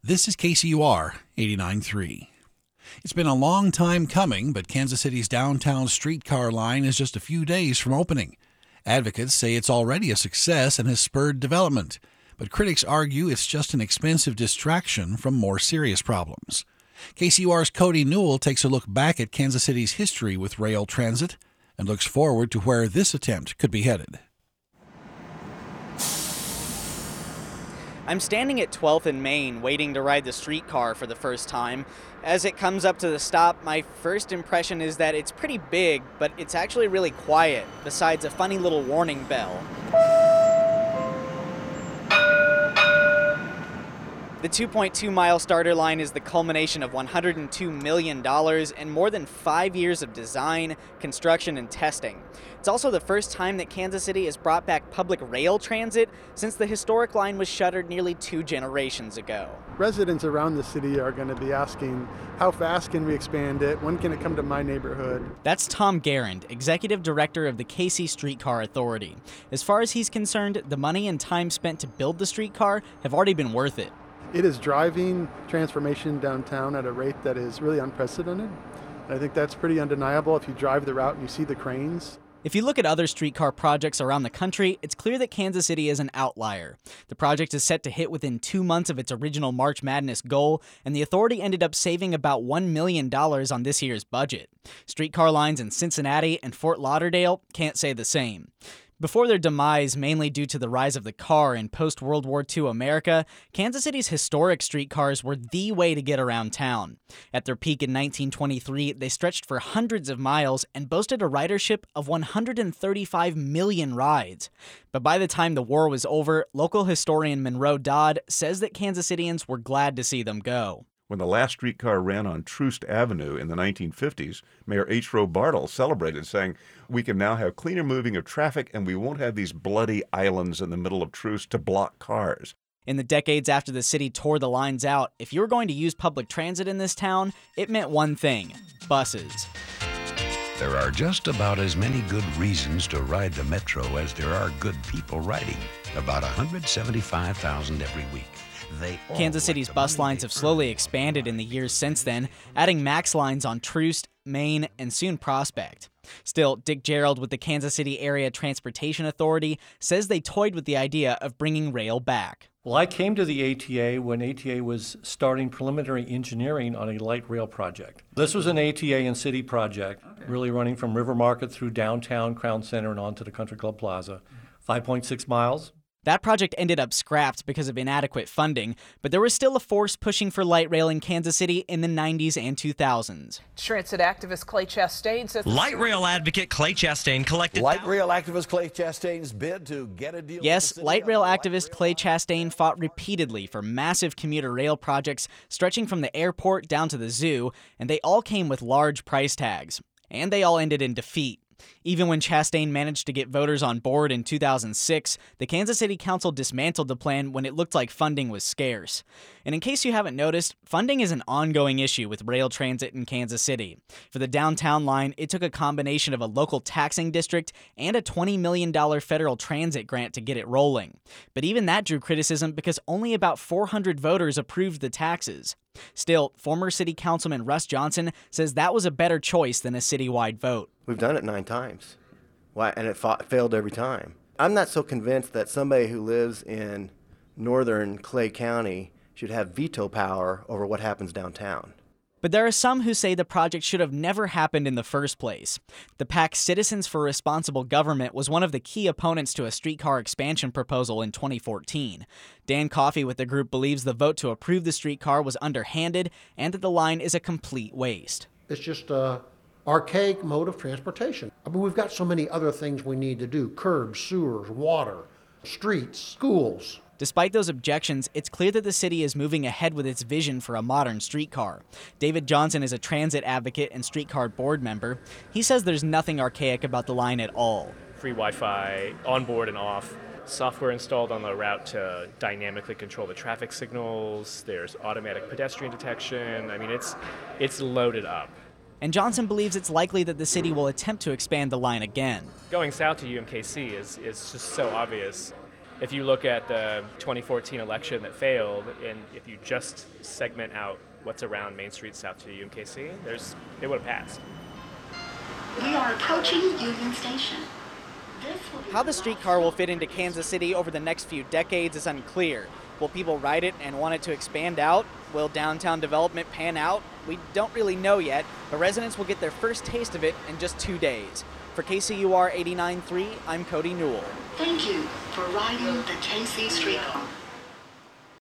This is KCUR 89.3. It's been a long time coming, but Kansas City's downtown streetcar line is just a few days from opening. Advocates say it's already a success and has spurred development, but critics argue it's just an expensive distraction from more serious problems. KCUR's Cody Newell takes a look back at Kansas City's history with rail transit and looks forward to where this attempt could be headed. I'm standing at 12th and Main waiting to ride the streetcar for the first time. As it comes up to the stop, my first impression is that it's pretty big, but it's actually really quiet, besides a funny little warning bell. The 2.2-mile starter line is the culmination of $102 million and more than 5 years of design, construction, and testing. It's also the first time that Kansas City has brought back public rail transit since the historic line was shuttered nearly 2 generations ago. Residents around the city are going to be asking, how fast can we expand it? When can it come to my neighborhood? That's Tom Garand, Executive Director of the KC Streetcar Authority. As far as he's concerned, the money and time spent to build the streetcar have already been worth it. It is driving transformation downtown at a rate that is really unprecedented. And I think that's pretty undeniable if you drive the route and you see the cranes. If you look at other streetcar projects around the country, it's clear that Kansas City is an outlier. The project is set to hit within 2 months of its original March Madness goal, and the authority ended up saving about $1 million on this year's budget. Streetcar lines in Cincinnati and Fort Lauderdale can't say the same. Before their demise, mainly due to the rise of the car in post-World War II America, Kansas City's historic streetcars were the way to get around town. At their peak in 1923, they stretched for hundreds of miles and boasted a ridership of 135 million rides. But by the time the war was over, local historian Monroe Dodd says that Kansas Cityans were glad to see them go. When the last streetcar ran on Troost Avenue in the 1950s, Mayor H. Roe Bartle celebrated, saying, "We can now have cleaner moving of traffic and we won't have these bloody islands in the middle of Troost to block cars." In the decades after the city tore the lines out, if you were going to use public transit in this town, it meant one thing: buses. There are just about as many good reasons to ride the Metro as there are good people riding. About 175,000 every week. Kansas City's bus lines have slowly expanded in the years since then, adding MAX lines on Troost, Main, and soon Prospect. Still, Dick Gerald with the Kansas City Area Transportation Authority says they toyed with the idea of bringing rail back. Well, I came to the ATA when ATA was starting preliminary engineering on a light rail project. This was an ATA and city project, really running from River Market through downtown Crown Center and on to the Country Club Plaza. 5.6 miles. That project ended up scrapped because of inadequate funding, but there was still a force pushing for light rail in Kansas City in the 90s and 2000s. Transit activist Clay Chastain says light rail advocate Clay Chastain collected light rail activist Clay Chastain's bid to get a deal. Yes, light rail activist Clay Chastain fought repeatedly for massive commuter rail projects stretching from the airport down to the zoo, and they all came with large price tags. And they all ended in defeat. Even when Chastain managed to get voters on board in 2006, the Kansas City Council dismantled the plan when it looked like funding was scarce. And in case you haven't noticed, funding is an ongoing issue with rail transit in Kansas City. For the downtown line, it took a combination of a local taxing district and a $20 million federal transit grant to get it rolling. But even that drew criticism because only about 400 voters approved the taxes. Still, former city councilman Russ Johnson says that was a better choice than a citywide vote. We've done it 9 times. Why? And it failed every time. I'm not so convinced that somebody who lives in northern Clay County should have veto power over what happens downtown. But there are some who say the project should have never happened in the first place. The PAC Citizens for Responsible Government was one of the key opponents to a streetcar expansion proposal in 2014. Dan Coffey with the group believes the vote to approve the streetcar was underhanded and that the line is a complete waste. It's just an archaic mode of transportation. I mean, we've got so many other things we need to do: curbs, sewers, water, streets, schools. Despite those objections, it's clear that the city is moving ahead with its vision for a modern streetcar. David Johnson is a transit advocate and streetcar board member. He says there's nothing archaic about the line at all. Free Wi-Fi on board and off, software installed on the route to dynamically control the traffic signals. There's automatic pedestrian detection. I mean, it's loaded up. And Johnson believes it's likely that the city will attempt to expand the line again. Going south to UMKC is just so obvious. If you look at the 2014 election that failed, and if you just segment out what's around Main Street south to UMKC, it would have passed. We are approaching Union Station. How the streetcar will fit into Kansas City over the next few decades is unclear. Will people ride it and want it to expand out? Will downtown development pan out? We don't really know yet, but residents will get their first taste of it in just 2 days. For KCUR 89.3, I'm Cody Newell. Thank you for riding the KC streetcar.